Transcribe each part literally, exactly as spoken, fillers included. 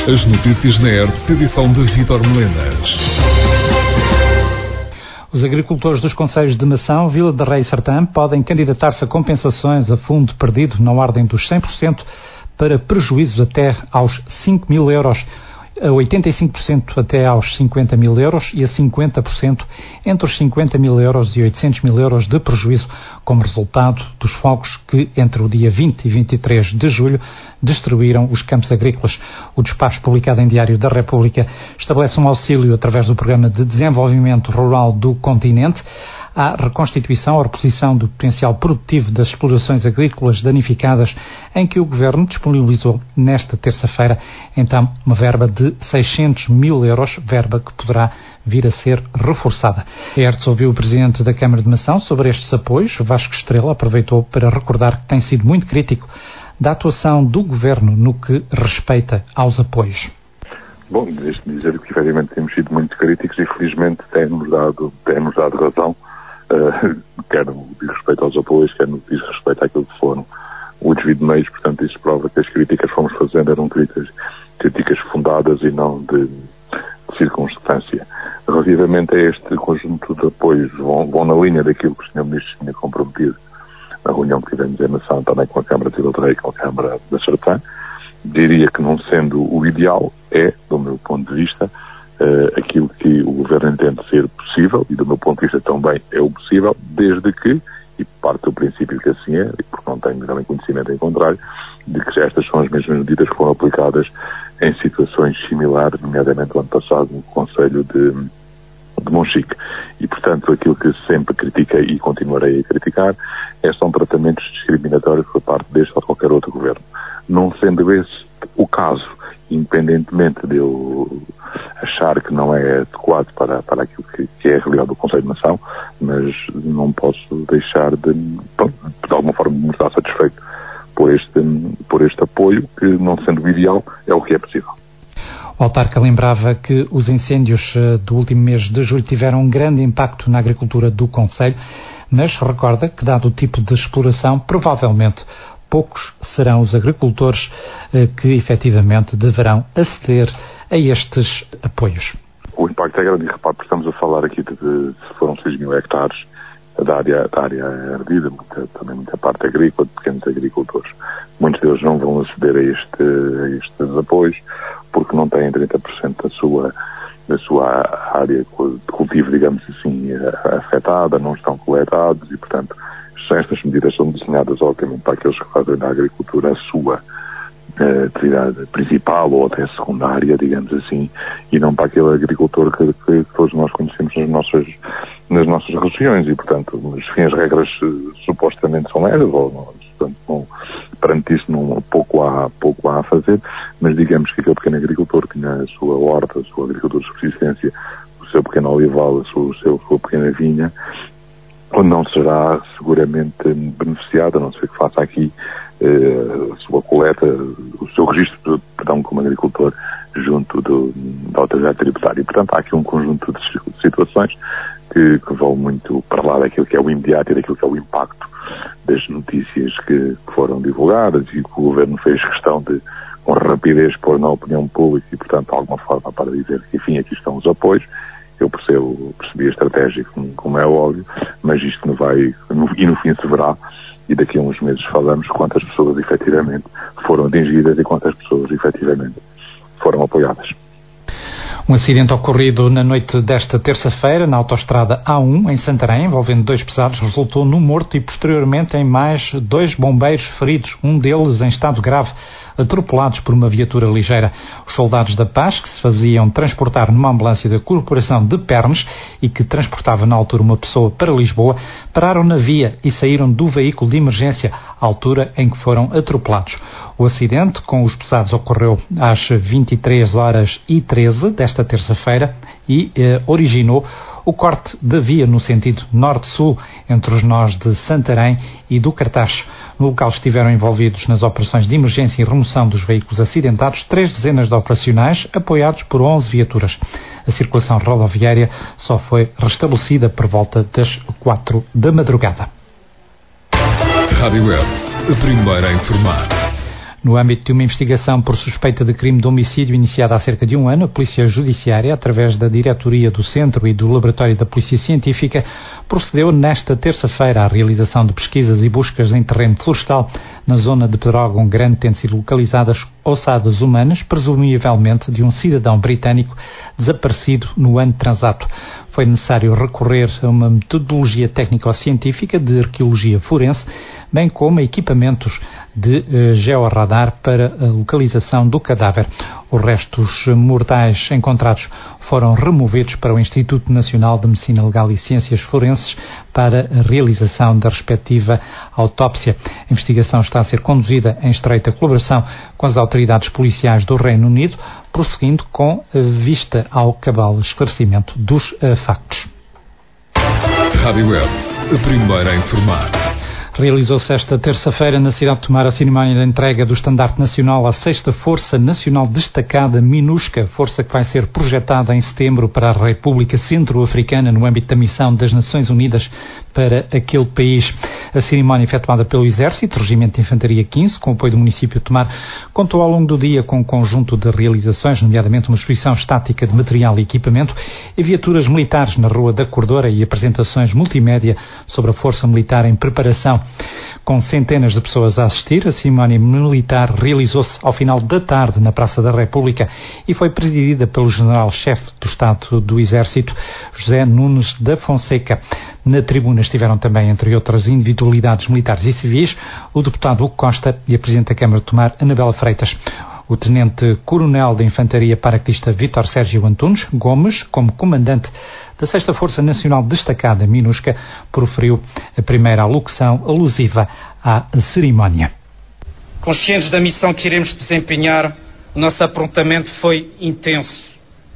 As notícias na R T P, edição de Vítor Melenas. Os agricultores dos concelhos de Mação, Vila de Rei e Sertã podem candidatar-se a compensações a fundo perdido na ordem dos cem por cento para prejuízos até aos cinco mil euros, a oitenta e cinco por cento até aos cinquenta mil euros e a cinquenta por cento entre os cinquenta mil euros e oitocentos mil euros de prejuízo, como resultado dos fogos que, entre o dia vinte e vinte e três de julho, destruíram os campos agrícolas. O despacho publicado em Diário da República estabelece um auxílio através do Programa de Desenvolvimento Rural do Continente à reconstituição ou reposição do potencial produtivo das explorações agrícolas danificadas, em que o Governo disponibilizou nesta terça-feira, então, uma verba de seiscentos mil euros, verba que poderá vir a ser reforçada. A E R T S ouviu o Presidente da Câmara de Mação sobre estes apoios. Vasco Estrela aproveitou para recordar que tem sido muito crítico da atuação do Governo no que respeita aos apoios. Bom, deixe-me dizer que efetivamente temos sido muito críticos e felizmente temos dado, temos dado razão, uh, quer no que diz respeito aos apoios, quer no que diz respeito àquilo que foram o desvio de meios. Portanto, isso prova que as críticas que fomos fazendo eram críticas, críticas fundadas e não de, de circunstância. Relativamente a este conjunto de apoios, vão, vão na linha daquilo que o senhor Ministro tinha comprometido na reunião que tivemos em Mação, também com a Câmara de Vila de Rei e com a Câmara da Sertã. Diria que, não sendo o ideal, é, do meu ponto de vista, uh, aquilo que o Governo entende ser possível, e do meu ponto de vista também é o possível, desde que, e parte do princípio que assim é, e porque não tenho também conhecimento em contrário, de que estas são as mesmas medidas que foram aplicadas em situações similares, nomeadamente o ano passado no Concelho de, de Monchique. E, portanto, aquilo que sempre critiquei e continuarei a criticar é são tratamentos discriminatórios por parte deste ou de qualquer outro Governo. Não sendo esse o caso, independentemente de eu achar que não é adequado para, para aquilo que, que é a realidade do Conselho de Mação, mas não posso deixar de, de alguma forma, me estar satisfeito por este, por este apoio, que, não sendo o ideal, é o que é possível. O autarca lembrava que os incêndios do último mês de julho tiveram um grande impacto na agricultura do concelho, mas recorda que, dado o tipo de exploração, provavelmente poucos serão os agricultores eh, que efetivamente deverão aceder a estes apoios. O impacto é grande, e repare, estamos a falar aqui de, de foram seis mil hectares da área, da área ardida, muita, também muita parte agrícola, de pequenos agricultores. Muitos deles não vão aceder a, este, a estes apoios porque não têm trinta por cento da sua, da sua área de cultivo, digamos assim, afetada, não estão coletados e, portanto, estas medidas são desenhadas, obviamente, para aqueles que fazem da agricultura a sua uh, atividade principal ou até secundária, digamos assim, e não para aquele agricultor que, que todos nós conhecemos nas nossas, nas nossas regiões e, portanto, enfim, as regras uh, supostamente são essas, ou não, portanto, não, perante isso não, pouco, há, pouco há a fazer, mas digamos que aquele pequeno agricultor que na sua horta, a sua agricultura de subsistência, o seu pequeno olival, a sua, a sua pequena vinha, não será seguramente beneficiado, a não ser que faça aqui eh, a sua coleta, o seu registro, perdão, como agricultor, junto do, da autoridade tributária. E, portanto, há aqui um conjunto de situações que, que vão muito para lá daquilo que é o imediato e daquilo que é o impacto das notícias que, que foram divulgadas e que o Governo fez questão de, com rapidez, pôr na opinião pública e, portanto, de alguma forma para dizer que, enfim, aqui estão os apoios. Eu percebo, percebi a estratégia, como, como é óbvio, mas isto não vai, no, e no fim se verá, e daqui a uns meses falamos quantas pessoas efetivamente foram atingidas e quantas pessoas efetivamente foram apoiadas. Um acidente ocorrido na noite desta terça-feira na autoestrada A um, em Santarém, envolvendo dois pesados, resultou num morto e posteriormente em mais dois bombeiros feridos, um deles em estado grave, atropelados por uma viatura ligeira. Os soldados da paz, que se faziam transportar numa ambulância da Corporação de Pernes e que transportava na altura uma pessoa para Lisboa, pararam na via e saíram do veículo de emergência à altura em que foram atropelados. O acidente com os pesados ocorreu às vinte e três horas e treze desta terça-feira e eh, originou o corte da via no sentido norte-sul entre os nós de Santarém e do Cartacho. No local estiveram envolvidos nas operações de emergência e remoção dos veículos acidentados três dezenas de operacionais apoiados por onze viaturas. A circulação rodoviária só foi restabelecida por volta das quatro da madrugada. Rádio Web, a primeira a informar. No âmbito de uma investigação por suspeita de crime de homicídio iniciada há cerca de um ano, a Polícia Judiciária, através da Diretoria do Centro e do Laboratório da Polícia Científica, procedeu nesta terça-feira à realização de pesquisas e buscas em terreno florestal na zona de Pedrógão Grande, tendo sido localizadas ossadas humanas, presumivelmente de um cidadão britânico desaparecido no ano transato. Foi necessário recorrer a uma metodologia técnico-científica de arqueologia forense, bem como a equipamentos de eh, georradar para a localização do cadáver. Os restos mortais encontrados foram removidos para o Instituto Nacional de Medicina Legal e Ciências Forenses para a realização da respectiva autópsia. A investigação está a ser conduzida em estreita colaboração com as autoridades policiais do Reino Unido, prosseguindo com vista ao cabal esclarecimento dos uh, factos. Rádio Web, a primeira a informar. Realizou-se esta terça-feira na cidade de Tomar a cerimónia da entrega do estandarte nacional à sexta Força Nacional Destacada MINUSCA, força que vai ser projetada em setembro para a República Centro-Africana no âmbito da missão das Nações Unidas para aquele país. A cerimónia efetuada pelo Exército, Regimento de Infantaria quinze, com o apoio do município de Tomar, contou ao longo do dia com um conjunto de realizações, nomeadamente uma exposição estática de material e equipamento e viaturas militares na Rua da Cordora e apresentações multimédia sobre a Força Militar em preparação. Com centenas de pessoas a assistir, a cerimónia militar realizou-se ao final da tarde na Praça da República e foi presidida pelo General-Chefe do Estado do Exército, José Nunes da Fonseca. Na tribuna estiveram também, entre outras individualidades militares e civis, o deputado Hugo Costa e a Presidente da Câmara de Tomar, Anabela Freitas. O Tenente-Coronel da Infantaria Paraquedista Vítor Sérgio Antunes Gomes, como comandante da sexta Força Nacional Destacada MINUSCA, proferiu a primeira alocução alusiva à cerimónia. Conscientes da missão que iremos desempenhar, o nosso aprontamento foi intenso.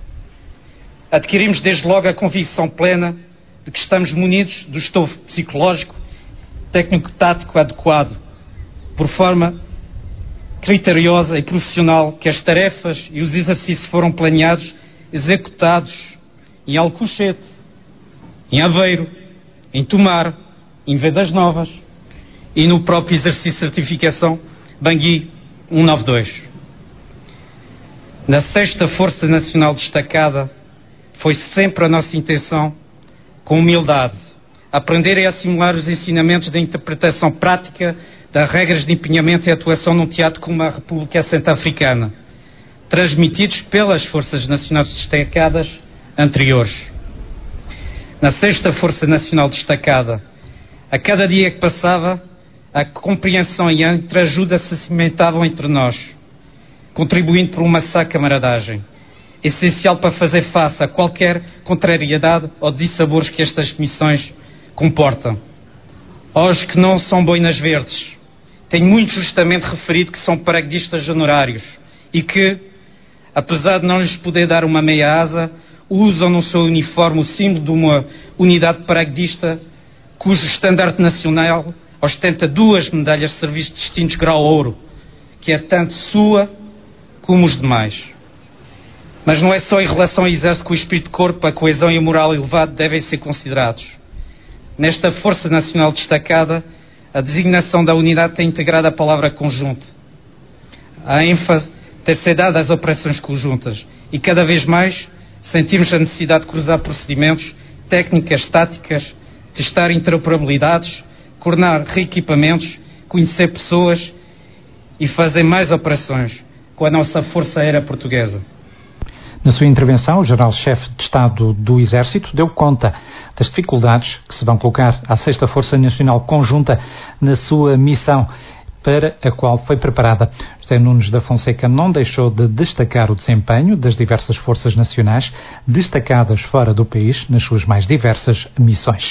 Adquirimos desde logo a convicção plena de que estamos munidos do estofo psicológico, técnico-tático adequado, por forma criteriosa e profissional que as tarefas e os exercícios foram planeados, executados em Alcochete, em Aveiro, em Tomar, em Vedas Novas e no próprio exercício de certificação Bangui cento e noventa e dois. Na sexta Força Nacional Destacada foi sempre a nossa intenção, com humildade, aprender e assimilar os ensinamentos da interpretação prática das regras de empenhamento e atuação num teatro como a República Centro-Africana, transmitidos pelas Forças Nacionais Destacadas anteriores. Na sexta Força Nacional Destacada, a cada dia que passava, a compreensão e a entreajuda se cimentavam entre nós, contribuindo por uma sã camaradagem, essencial para fazer face a qualquer contrariedade ou dissabores que estas missões comportam. Aos que não são boinas verdes, tenho muito justamente referido que são paraquedistas honorários e que, apesar de não lhes poder dar uma meia asa, usam no seu uniforme o símbolo de uma unidade paraquedista cujo estandarte nacional ostenta duas medalhas de serviço distintos grau ouro, que é tanto sua como os demais. Mas não é só em relação ao exército que o espírito de corpo, a coesão e a moral elevado devem ser considerados. Nesta Força Nacional Destacada, a designação da unidade tem integrado a palavra conjunto. A ênfase tem sido dada às operações conjuntas e cada vez mais sentimos a necessidade de cruzar procedimentos, técnicas, táticas, testar interoperabilidades, coordenar reequipamentos, conhecer pessoas e fazer mais operações com a nossa Força Aérea Portuguesa. Na sua intervenção, o General-Chefe de Estado do Exército deu conta das dificuldades que se vão colocar à sexta Força Nacional Conjunta na sua missão, para a qual foi preparada. José Nunes da Fonseca não deixou de destacar o desempenho das diversas forças nacionais destacadas fora do país nas suas mais diversas missões.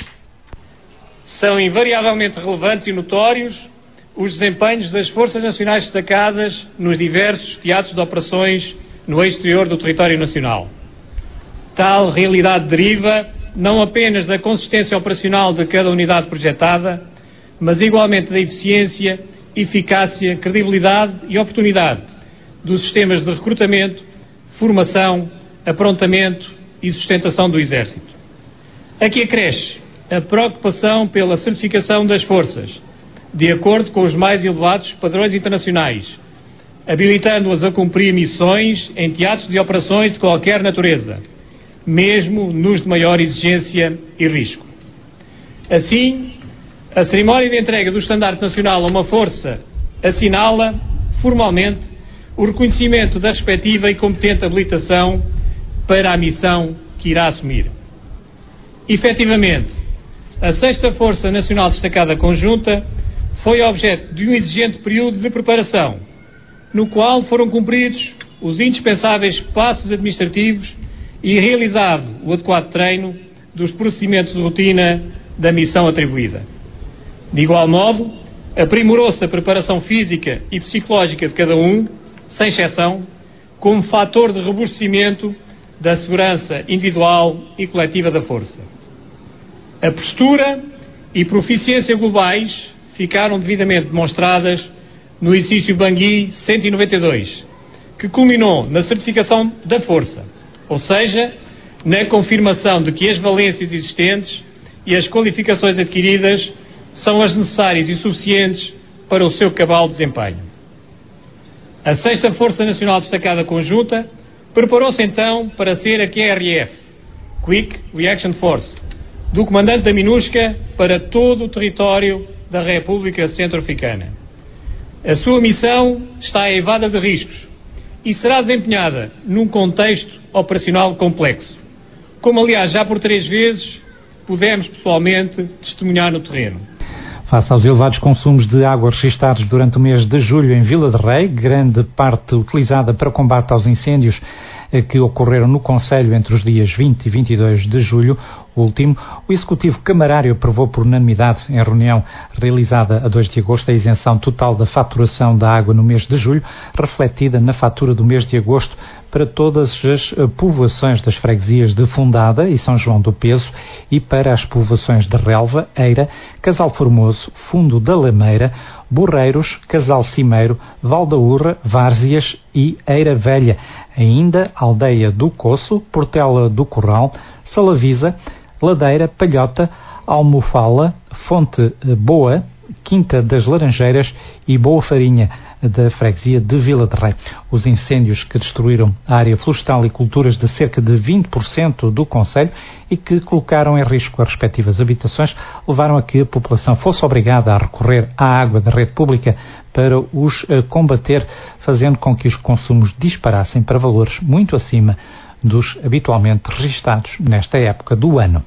São invariavelmente relevantes e notórios os desempenhos das forças nacionais destacadas nos diversos teatros de operações no exterior do território nacional. Tal realidade deriva não apenas da consistência operacional de cada unidade projetada, mas igualmente da eficiência, eficácia, credibilidade e oportunidade dos sistemas de recrutamento, formação, aprontamento e sustentação do Exército. Aqui acresce a preocupação pela certificação das forças, de acordo com os mais elevados padrões internacionais, habilitando-as a cumprir missões em teatros de operações de qualquer natureza, mesmo nos de maior exigência e risco. Assim, a cerimónia de entrega do Estandarte Nacional a uma força assinala, formalmente, o reconhecimento da respectiva e competente habilitação para a missão que irá assumir. Efetivamente, a sexta Força Nacional Destacada Conjunta foi objeto de um exigente período de preparação, no qual foram cumpridos os indispensáveis passos administrativos e realizado o adequado treino dos procedimentos de rotina da missão atribuída. De igual modo, aprimorou-se a preparação física e psicológica de cada um, sem exceção, como fator de robustecimento da segurança individual e coletiva da Força. A postura e proficiência globais ficaram devidamente demonstradas no exercício Bangui cento e noventa e dois, que culminou na certificação da Força, ou seja, na confirmação de que as valências existentes e as qualificações adquiridas são as necessárias e suficientes para o seu cabal desempenho. A sexta Força Nacional Destacada Conjunta preparou-se então para ser a Q R F, Quick Reaction Force, do comandante da MINUSCA para todo o território da República Centro-Africana. A sua missão está aivada de riscos e será desempenhada num contexto operacional complexo, como aliás já por três vezes pudemos pessoalmente testemunhar no terreno. Face aos elevados consumos de água registados durante o mês de julho em Vila de Rei, grande parte utilizada para combate aos incêndios que ocorreram no concelho entre os dias vinte e vinte e dois de julho, último, o Executivo Camarário aprovou por unanimidade, em reunião realizada a dois de agosto, a isenção total da faturação da água no mês de julho, refletida na fatura do mês de agosto para todas as povoações das freguesias de Fundada e São João do Peso e para as povoações de Relva, Eira, Casal Formoso, Fundo da Lameira, Borreiros, Casal Cimeiro, Valdaúrra, Várzeas e Eira Velha, ainda Aldeia do Coço, Portela do Corral, Salavisa, Ladeira, Palhota, Almofala, Fonte Boa, Quinta das Laranjeiras e Boa Farinha, da freguesia de Vila de Rei. Os incêndios que destruíram a área florestal e culturas de cerca de vinte por cento do concelho e que colocaram em risco as respectivas habitações levaram a que a população fosse obrigada a recorrer à água da rede pública para os combater, fazendo com que os consumos disparassem para valores muito acima dos habitualmente registados nesta época do ano.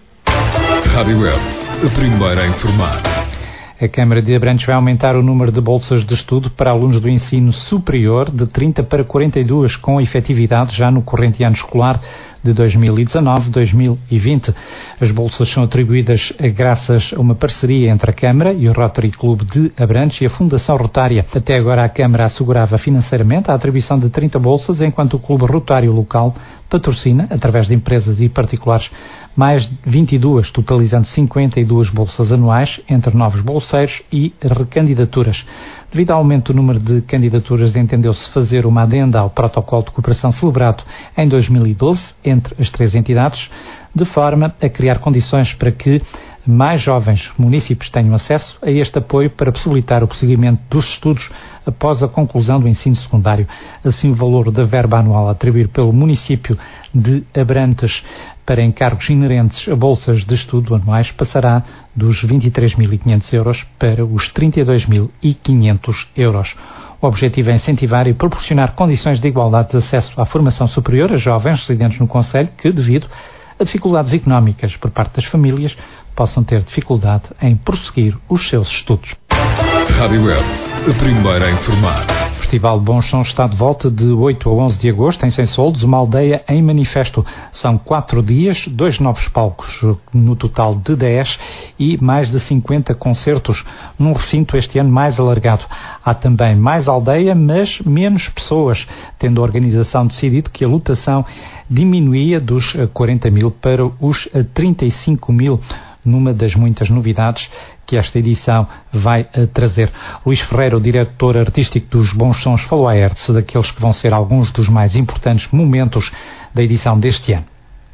Rádio Web, a primeira a informar. A Câmara de Abrantes vai aumentar o número de bolsas de estudo para alunos do ensino superior de trinta para quarenta e duas, com efetividade já no corrente ano escolar de dois mil e dezanove a dois mil e vinte. As bolsas são atribuídas graças a uma parceria entre a Câmara e o Rotary Clube de Abrantes e a Fundação Rotária. Até agora a Câmara assegurava financeiramente a atribuição de trinta bolsas, enquanto o Clube Rotário local patrocina, através de empresas e particulares, mais vinte e duas, totalizando cinquenta e duas bolsas anuais entre novos bolseiros e recandidaturas. Devido ao aumento do número de candidaturas, entendeu-se fazer uma adenda ao protocolo de cooperação celebrado em dois mil e doze entre as três entidades, de forma a criar condições para que mais jovens municípios tenham acesso a este apoio para possibilitar o prosseguimento dos estudos após a conclusão do ensino secundário. Assim, o valor da verba anual a atribuir pelo município de Abrantes para encargos inerentes a bolsas de estudo anuais passará dos vinte e três mil e quinhentos euros para os trinta e dois mil e quinhentos euros. O objetivo é incentivar e proporcionar condições de igualdade de acesso à formação superior a jovens residentes no concelho que, devido a dificuldades económicas por parte das famílias, possam ter dificuldade em prosseguir os seus estudos. Rádio Web, a primeira a informar. O Festival de Bons Sons está de volta de oito a onze de agosto em Sensoldos, uma aldeia em manifesto. São quatro dias, dois novos palcos, no total de dez, e mais de cinquenta concertos, num recinto este ano mais alargado. Há também mais aldeia, mas menos pessoas, tendo a organização decidido que a lotação diminuía dos quarenta mil para os trinta e cinco mil, numa das muitas novidades que esta edição vai trazer. Luís Ferreira, o diretor artístico dos Bons Sons, falou à Hertz daqueles que vão ser alguns dos mais importantes momentos da edição deste ano.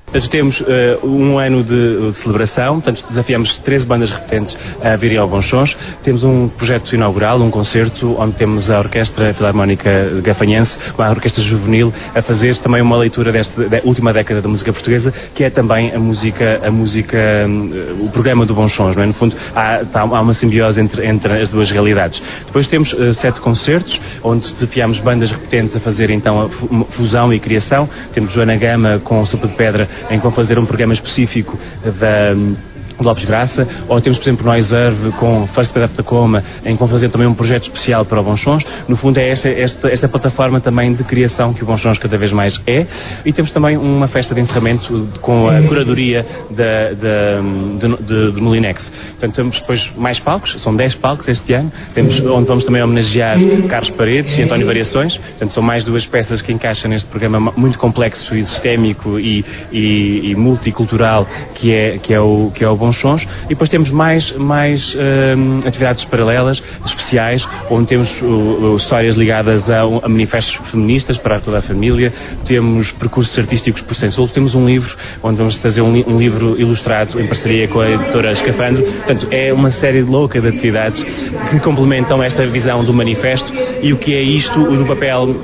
Portanto, temos uh, um ano de, de celebração, portanto, desafiamos treze bandas repetentes a virem ao Bons Sons. Temos um projeto inaugural, um concerto, onde temos a Orquestra Filarmónica Gafanhense, com a Orquestra Juvenil, a fazer também uma leitura desta da última década da música portuguesa, que é também a música, a música um, o programa do Bons Sons, não é? No fundo, há, há uma simbiose entre, entre as duas realidades. Depois temos uh, sete concertos, onde desafiamos bandas repetentes a fazer, então, a fusão e criação. Temos Joana Gama com Sopa de Pedra, em que vão fazer um programa específico da Lopes Graça, ou temos, por exemplo, Noise Earth com First Bed of Tacoma, em que vão fazer também um projeto especial para o Bons Sons. No fundo, é esta, esta, esta plataforma também de criação que o Bons Sons cada vez mais é. E temos também uma festa de encerramento com a curadoria da, da, de, de, de Molinex. Portanto, temos depois mais palcos, são dez palcos este ano, temos, onde vamos também homenagear Carlos Paredes e António Variações. Portanto, são mais duas peças que encaixam neste programa muito complexo e sistémico e, e, e multicultural que é, que é o, que é o Bons Sons. E depois temos mais, mais um, atividades paralelas, especiais, onde temos uh, histórias ligadas a, a manifestos feministas para toda a família, temos percursos artísticos por Sem Soldos, temos um livro onde vamos fazer um, um livro ilustrado em parceria com a editora Escafandro. Portanto, é uma série louca de atividades que complementam esta visão do manifesto e o que é isto no papel uh,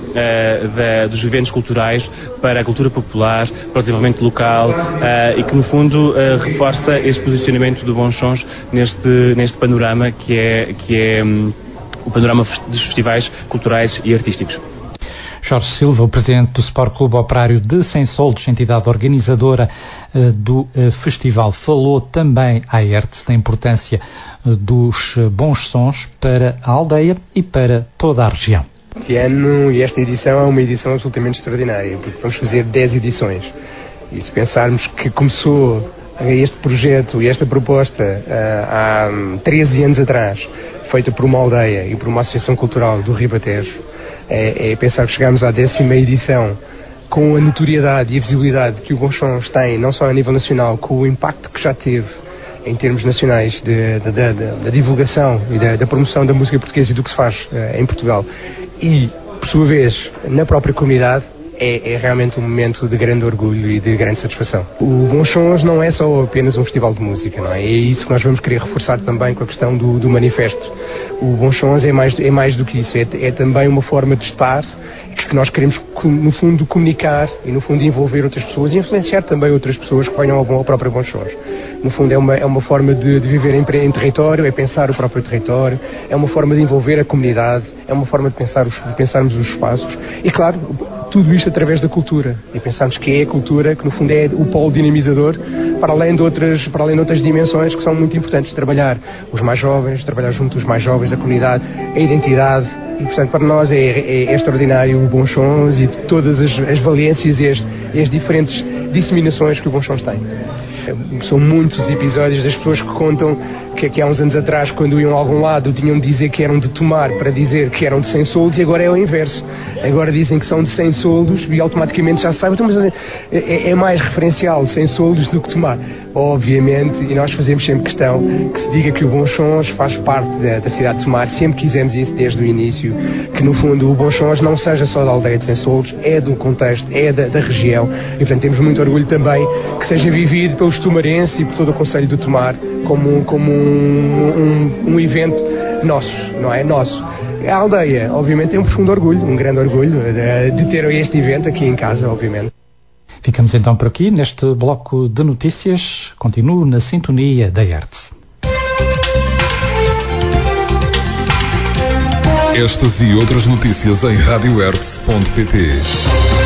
da, dos eventos culturais para a cultura popular, para o desenvolvimento local uh, e que, no fundo, uh, reforça esse posicionamento do Bons Sons neste, neste panorama que é, que é um, o panorama dos festivais culturais e artísticos. Jorge Silva, o presidente do Sport Clube Operário de Sem Soldos, entidade organizadora uh, do uh, festival, falou também à E R T S da importância uh, dos uh, Bons Sons para a aldeia e para toda a região. Este ano e esta edição é uma edição absolutamente extraordinária, porque vamos fazer dez edições. E se pensarmos que começou este projeto e esta proposta uh, há treze anos atrás, feita por uma aldeia e por uma associação cultural do Ribatejo, é, é pensar que chegamos à décima edição com a notoriedade e a visibilidade que o Bons Sons tem, não só a nível nacional, com o impacto que já teve em termos nacionais de, de, de, de, da divulgação e da, da promoção da música portuguesa e do que se faz uh, em Portugal e, por sua vez, na própria comunidade. É, é realmente um momento de grande orgulho e de grande satisfação. O Bons Sons não é só apenas um festival de música, não é? É isso que nós vamos querer reforçar também com a questão do, do manifesto. O Bons Sons é mais, é mais do que isso, é, é também uma forma de estar que nós queremos, no fundo, comunicar e, no fundo, envolver outras pessoas e influenciar também outras pessoas que venham ao, ao próprio Bons Sons. No fundo, é uma, é uma forma de, de viver em, em território, é pensar o próprio território, é uma forma de envolver a comunidade, é uma forma de, pensar os, de pensarmos os espaços e, claro, tudo isto através da cultura. E pensarmos que é a cultura que, no fundo, é o polo dinamizador para além de outras, para além de outras dimensões que são muito importantes. Trabalhar os mais jovens, trabalhar junto dos mais jovens, a comunidade, a identidade. E, portanto, para nós é, é, é extraordinário o Bons Sons e todas as, as valências e as, e as diferentes disseminações que o Bons Sons tem. São muitos os episódios das pessoas que contam que, que há uns anos atrás, quando iam a algum lado, tinham de dizer que eram de Tomar para dizer que eram de Sem Soldos, e agora é o inverso. Agora dizem que são de Sem Soldos e automaticamente já se sabe, então, mas é, é mais referencial Sem Soldos do que Tomar. Obviamente, e nós fazemos sempre questão que se diga que o Bons Sons faz parte da, da cidade de Tomar, sempre quisemos isso desde o início, que no fundo o Bons Sons não seja só da aldeia de Sem Soldos, é do contexto, é da, da região, e portanto temos muito orgulho também que seja vivido pelos tomarenses e por todo o Conselho do Tomar como, como um, um, um evento nosso, não é? Nosso. A aldeia, obviamente, tem um profundo orgulho, um grande orgulho de, de ter este evento aqui em casa, obviamente. Ficamos então por aqui neste bloco de notícias. Continuo na sintonia da E R T S. Estas e outras notícias em rádio erts ponto pt.